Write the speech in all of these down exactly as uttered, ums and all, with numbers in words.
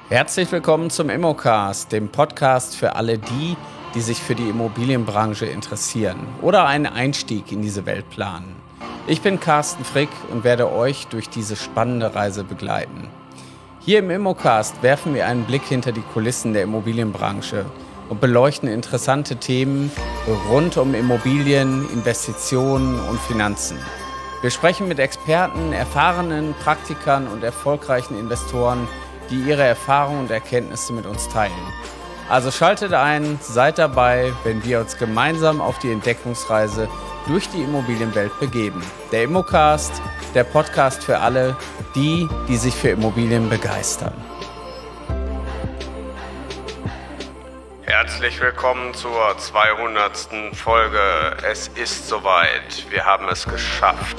Herzlich willkommen zum Immocast, dem Podcast für alle die, die sich für die Immobilienbranche interessieren oder einen Einstieg in diese Welt planen. Ich bin Carsten Frick und werde euch durch diese spannende Reise begleiten. Hier im Immocast werfen wir einen Blick hinter die Kulissen der Immobilienbranche und beleuchten interessante Themen rund um Immobilien, Investitionen und Finanzen. Wir sprechen mit Experten, erfahrenen Praktikern und erfolgreichen Investoren, die ihre Erfahrungen und Erkenntnisse mit uns teilen. Also schaltet ein, seid dabei, wenn wir uns gemeinsam auf die Entdeckungsreise durch die Immobilienwelt begeben. Der Immocast, der Podcast für alle, die, die sich für Immobilien begeistern. Herzlich willkommen zur zweihundertsten Folge. Es ist soweit. Wir haben es geschafft.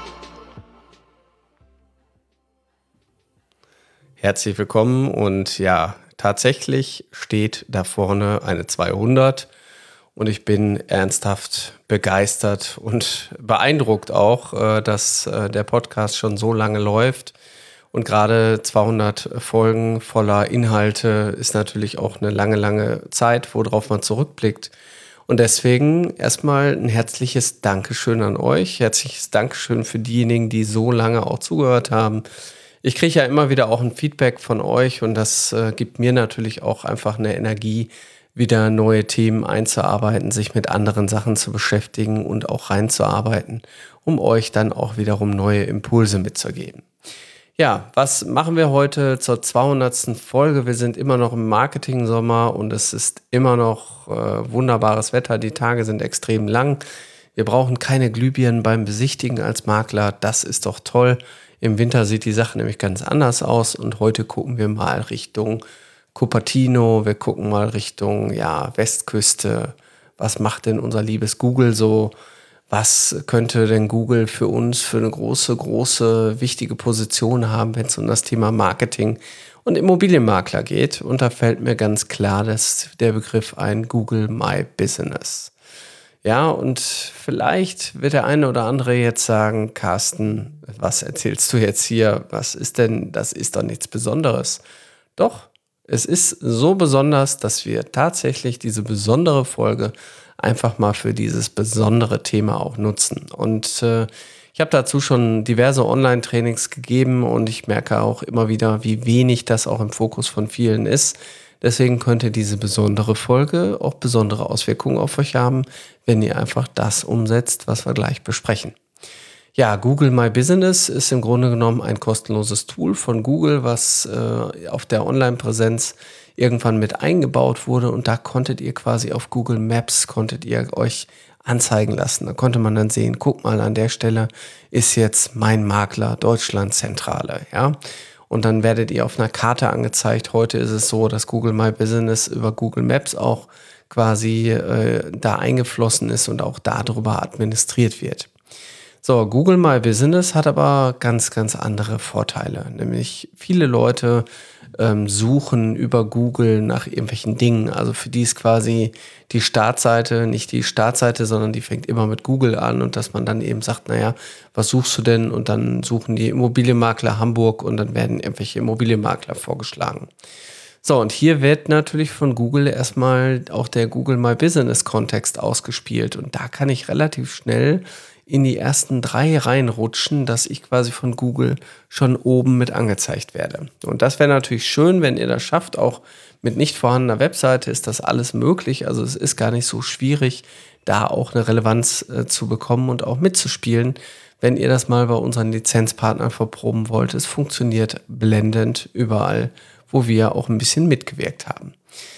Herzlich willkommen und ja, tatsächlich steht da vorne eine zweihundert und ich bin ernsthaft begeistert und beeindruckt auch, dass der Podcast schon so lange läuft und gerade zweihundert Folgen voller Inhalte ist natürlich auch eine lange, lange Zeit, worauf man zurückblickt. Und deswegen erstmal ein herzliches Dankeschön an euch, herzliches Dankeschön für diejenigen, die so lange auch zugehört haben. Ich kriege ja immer wieder auch ein Feedback von euch und das äh, gibt mir natürlich auch einfach eine Energie, wieder neue Themen einzuarbeiten, sich mit anderen Sachen zu beschäftigen und auch reinzuarbeiten, um euch dann auch wiederum neue Impulse mitzugeben. Ja, was machen wir heute zur zweihundertsten Folge? Wir sind immer noch im Marketing-Sommer und es ist immer noch äh, wunderbares Wetter. Die Tage sind extrem lang. Wir brauchen keine Glühbirnen beim Besichtigen als Makler. Das ist doch toll. Im Winter sieht die Sache nämlich ganz anders aus und heute gucken wir mal Richtung Cupertino, wir gucken mal Richtung ja, Westküste. Was macht denn unser liebes Google so? Was könnte denn Google für uns für eine große, große, wichtige Position haben, wenn es um das Thema Marketing und Immobilienmakler geht? Und da fällt mir ganz klar dass der Begriff ein, Google My Business. Ja, und vielleicht wird der eine oder andere jetzt sagen, Carsten, was erzählst du jetzt hier? Was ist denn, das ist doch nichts Besonderes. Doch, es ist so besonders, dass wir tatsächlich diese besondere Folge einfach mal für dieses besondere Thema auch nutzen. Und äh, ich habe dazu schon diverse Online-Trainings gegeben und ich merke auch immer wieder, wie wenig das auch im Fokus von vielen ist. Deswegen könnte diese besondere Folge auch besondere Auswirkungen auf euch haben, wenn ihr einfach das umsetzt, was wir gleich besprechen. Ja, Google My Business ist im Grunde genommen ein kostenloses Tool von Google, was äh, auf der Online-Präsenz irgendwann mit eingebaut wurde und da konntet ihr quasi auf Google Maps, konntet ihr euch anzeigen lassen. Da konnte man dann sehen, guck mal, an der Stelle ist jetzt mein Makler Deutschlandzentrale, ja. Und dann werdet ihr auf einer Karte angezeigt. Heute ist es so, dass Google My Business über Google Maps auch quasi äh, da eingeflossen ist und auch darüber administriert wird. So, Google My Business hat aber ganz, ganz andere Vorteile. Nämlich viele Leute ähm, suchen über Google nach irgendwelchen Dingen. Also für die ist quasi die Startseite nicht die Startseite, sondern die fängt immer mit Google an und dass man dann eben sagt, naja, was suchst du denn? Und dann suchen die Immobilienmakler Hamburg und dann werden irgendwelche Immobilienmakler vorgeschlagen. So, und hier wird natürlich von Google erstmal auch der Google My Business Kontext ausgespielt und da kann ich relativ schnell in die ersten drei reinrutschen, dass ich quasi von Google schon oben mit angezeigt werde. Und das wäre natürlich schön, wenn ihr das schafft. Auch mit nicht vorhandener Webseite ist das alles möglich. Also es ist gar nicht so schwierig, da auch eine Relevanz äh, zu bekommen und auch mitzuspielen, wenn ihr das mal bei unseren Lizenzpartnern verproben wollt. Es funktioniert blendend überall, wo wir auch ein bisschen mitgewirkt haben.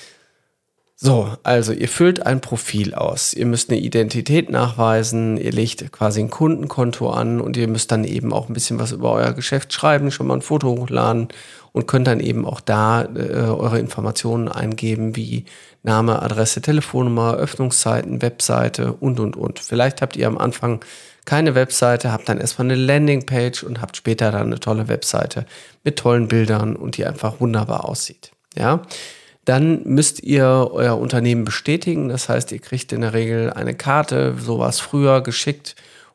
So, also ihr füllt ein Profil aus. Ihr müsst eine Identität nachweisen, ihr legt quasi ein Kundenkonto an und ihr müsst dann eben auch ein bisschen was über euer Geschäft schreiben, schon mal ein Foto hochladen und könnt dann eben auch da äh, eure Informationen eingeben, wie Name, Adresse, Telefonnummer, Öffnungszeiten, Webseite und, und, und. Vielleicht habt ihr am Anfang keine Webseite, habt dann erstmal eine Landingpage und habt später dann eine tolle Webseite mit tollen Bildern und die einfach wunderbar aussieht. Ja. Dann müsst ihr euer Unternehmen bestätigen. Das heißt, ihr kriegt in der Regel eine Karte, so war es früher, geschickt.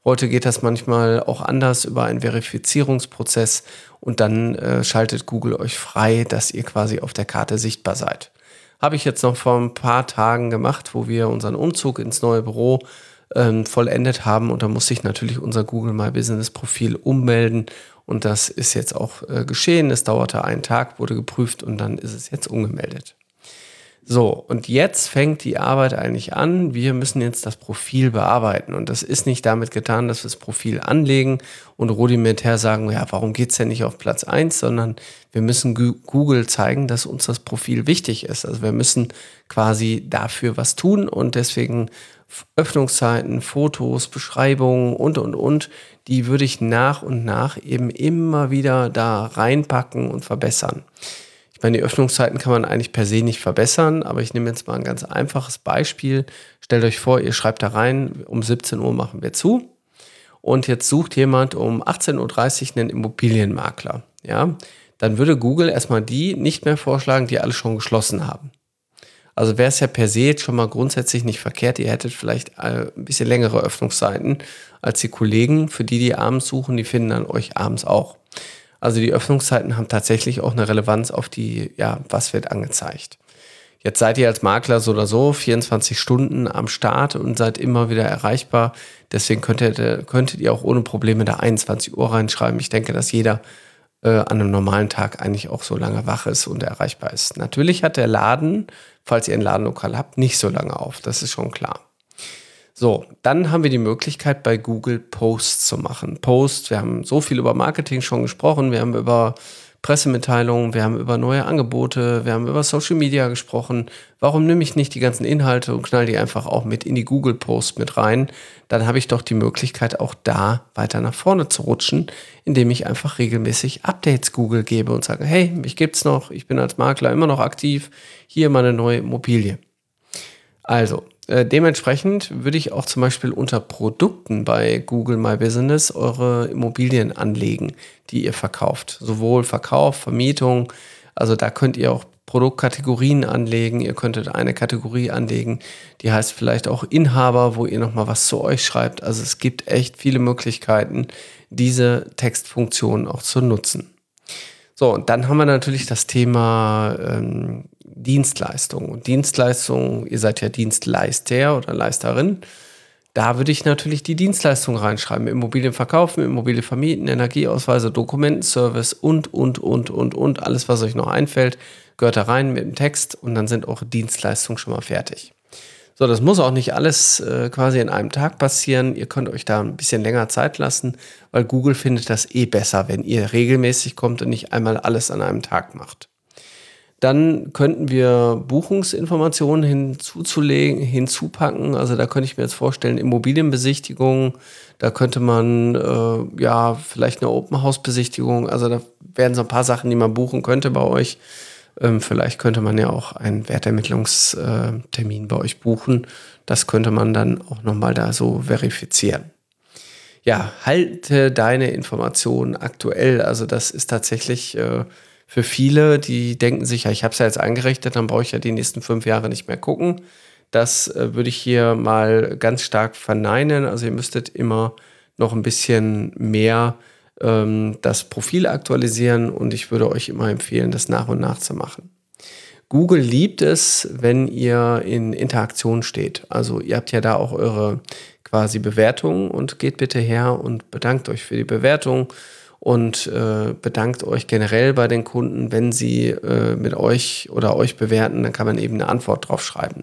Heute geht das manchmal auch anders über einen Verifizierungsprozess und dann äh, schaltet Google euch frei, dass ihr quasi auf der Karte sichtbar seid. Habe ich jetzt noch vor ein paar Tagen gemacht, wo wir unseren Umzug ins neue Büro ähm, vollendet haben und da musste ich natürlich unser Google My Business Profil ummelden und das ist jetzt auch äh, geschehen. Es dauerte einen Tag, wurde geprüft und dann ist es jetzt umgemeldet. So, und jetzt fängt die Arbeit eigentlich an. Wir müssen jetzt das Profil bearbeiten. Und das ist nicht damit getan, dass wir das Profil anlegen und rudimentär sagen, ja, warum geht's denn nicht auf Platz eins, sondern wir müssen Google zeigen, dass uns das Profil wichtig ist. Also wir müssen quasi dafür was tun und deswegen Öffnungszeiten, Fotos, Beschreibungen und, und, und, die würde ich nach und nach eben immer wieder da reinpacken und verbessern. Ich meine, die Öffnungszeiten kann man eigentlich per se nicht verbessern, aber ich nehme jetzt mal ein ganz einfaches Beispiel. Stellt euch vor, ihr schreibt da rein, um siebzehn Uhr machen wir zu und jetzt sucht jemand um achtzehn Uhr dreißig einen Immobilienmakler. Ja, dann würde Google erstmal die nicht mehr vorschlagen, die alle schon geschlossen haben. Also wäre es ja per se jetzt schon mal grundsätzlich nicht verkehrt, ihr hättet vielleicht ein bisschen längere Öffnungszeiten als die Kollegen, für die, die abends suchen, die finden dann euch abends auch. Also die Öffnungszeiten haben tatsächlich auch eine Relevanz auf die, ja, was wird angezeigt. Jetzt seid ihr als Makler so oder so vierundzwanzig Stunden am Start und seid immer wieder erreichbar. Deswegen könntet, könntet ihr auch ohne Probleme da einundzwanzig Uhr reinschreiben. Ich denke, dass jeder äh, an einem normalen Tag eigentlich auch so lange wach ist und erreichbar ist. Natürlich hat der Laden, falls ihr ein Ladenlokal habt, nicht so lange auf. Das ist schon klar. So, dann haben wir die Möglichkeit, bei Google Posts zu machen. Posts, wir haben so viel über Marketing schon gesprochen, wir haben über Pressemitteilungen, wir haben über neue Angebote, wir haben über Social Media gesprochen. Warum nehme ich nicht die ganzen Inhalte und knall die einfach auch mit in die Google Posts mit rein? Dann habe ich doch die Möglichkeit, auch da weiter nach vorne zu rutschen, indem ich einfach regelmäßig Updates Google gebe und sage, hey, mich gibt's noch, ich bin als Makler immer noch aktiv, hier meine neue Immobilie. Also, äh, dementsprechend würde ich auch zum Beispiel unter Produkten bei Google My Business eure Immobilien anlegen, die ihr verkauft. Sowohl Verkauf, Vermietung, also da könnt ihr auch Produktkategorien anlegen. Ihr könntet eine Kategorie anlegen, die heißt vielleicht auch Inhaber, wo ihr nochmal was zu euch schreibt. Also es gibt echt viele Möglichkeiten, diese Textfunktion auch zu nutzen. So, und dann haben wir natürlich das Thema ähm, Dienstleistungen. Und Dienstleistungen, ihr seid ja Dienstleister oder Leisterin, da würde ich natürlich die Dienstleistung reinschreiben. Immobilien verkaufen, Immobilien vermieten, Energieausweise, Dokumentenservice und, und, und, und, und. Alles, was euch noch einfällt, gehört da rein mit dem Text und dann sind eure Dienstleistungen schon mal fertig. So, das muss auch nicht alles äh, quasi in einem Tag passieren. Ihr könnt euch da ein bisschen länger Zeit lassen, weil Google findet das eh besser, wenn ihr regelmäßig kommt und nicht einmal alles an einem Tag macht. Dann könnten wir Buchungsinformationen hinzuzulegen, hinzupacken. Also da könnte ich mir jetzt vorstellen, Immobilienbesichtigung, da könnte man äh, ja vielleicht eine Open-House-Besichtigung, also da wären so ein paar Sachen, die man buchen könnte bei euch. Ähm, vielleicht könnte man ja auch einen Wertermittlungstermin bei euch buchen. Das könnte man dann auch nochmal da so verifizieren. Ja, halte deine Informationen aktuell. Also das ist tatsächlich äh, für viele, die denken sich, ja, ich habe es ja jetzt eingerichtet, dann brauche ich ja die nächsten fünf Jahre nicht mehr gucken. Das äh, würde ich hier mal ganz stark verneinen. Also ihr müsstet immer noch ein bisschen mehr ähm, das Profil aktualisieren und ich würde euch immer empfehlen, das nach und nach zu machen. Google liebt es, wenn ihr in Interaktion steht. Also ihr habt ja da auch eure quasi Bewertungen und geht bitte her und bedankt euch für die Bewertung und äh, bedankt euch generell bei den Kunden, wenn sie äh, mit euch oder euch bewerten, dann kann man eben eine Antwort drauf schreiben.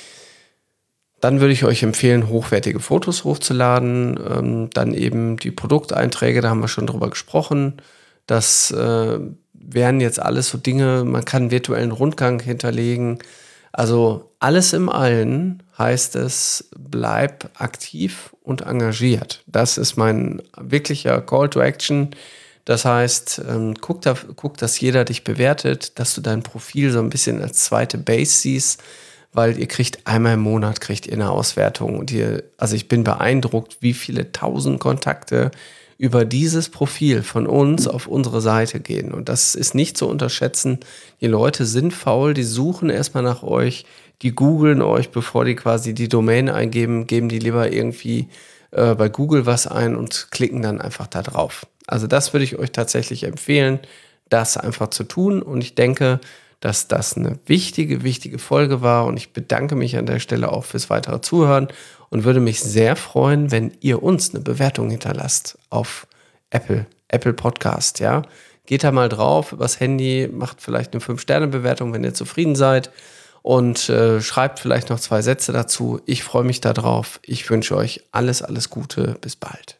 Dann würde ich euch empfehlen, hochwertige Fotos hochzuladen, ähm, dann eben die Produkteinträge, da haben wir schon drüber gesprochen. Das äh, wären jetzt alles so Dinge, man kann einen virtuellen Rundgang hinterlegen. Also alles im Allen heißt es, bleib aktiv und engagiert. Das ist mein wirklicher Call to Action. Das heißt, ähm, guck, da, guck, dass jeder dich bewertet, dass du dein Profil so ein bisschen als zweite Base siehst, weil ihr kriegt einmal im Monat kriegt ihr eine Auswertung und ihr, also ich bin beeindruckt, wie viele tausend Kontakte über dieses Profil von uns auf unsere Seite gehen. Und das ist nicht zu unterschätzen. Die Leute sind faul, die suchen erstmal nach euch, die googeln euch, bevor die quasi die Domain eingeben, geben die lieber irgendwie äh, bei Google was ein und klicken dann einfach da drauf. Also das würde ich euch tatsächlich empfehlen, das einfach zu tun. Und ich denke, dass das eine wichtige, wichtige Folge war. Und ich bedanke mich an der Stelle auch fürs weitere Zuhören und würde mich sehr freuen, wenn ihr uns eine Bewertung hinterlasst auf Apple, Apple Podcast, ja. Geht da mal drauf übers Handy, macht vielleicht eine fünf Sterne Bewertung, wenn ihr zufrieden seid und äh, schreibt vielleicht noch zwei Sätze dazu. Ich freue mich da drauf. Ich wünsche euch alles, alles Gute. Bis bald.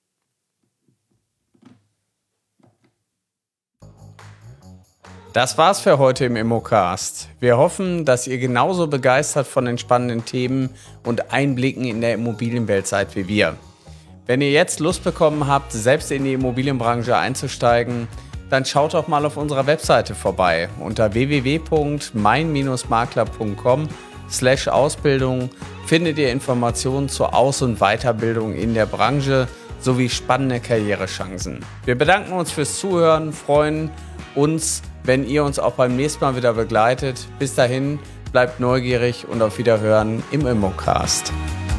Das war's für heute im Immocast. Wir hoffen, dass ihr genauso begeistert von den spannenden Themen und Einblicken in der Immobilienwelt seid wie wir. Wenn ihr jetzt Lust bekommen habt, selbst in die Immobilienbranche einzusteigen, dann schaut doch mal auf unserer Webseite vorbei. Unter w w w punkt mein makler punkt com slash Ausbildung findet ihr Informationen zur Aus- und Weiterbildung in der Branche sowie spannende Karrierechancen. Wir bedanken uns fürs Zuhören, freuen uns, wenn ihr uns auch beim nächsten Mal wieder begleitet. Bis dahin, bleibt neugierig und auf Wiederhören im Immocast.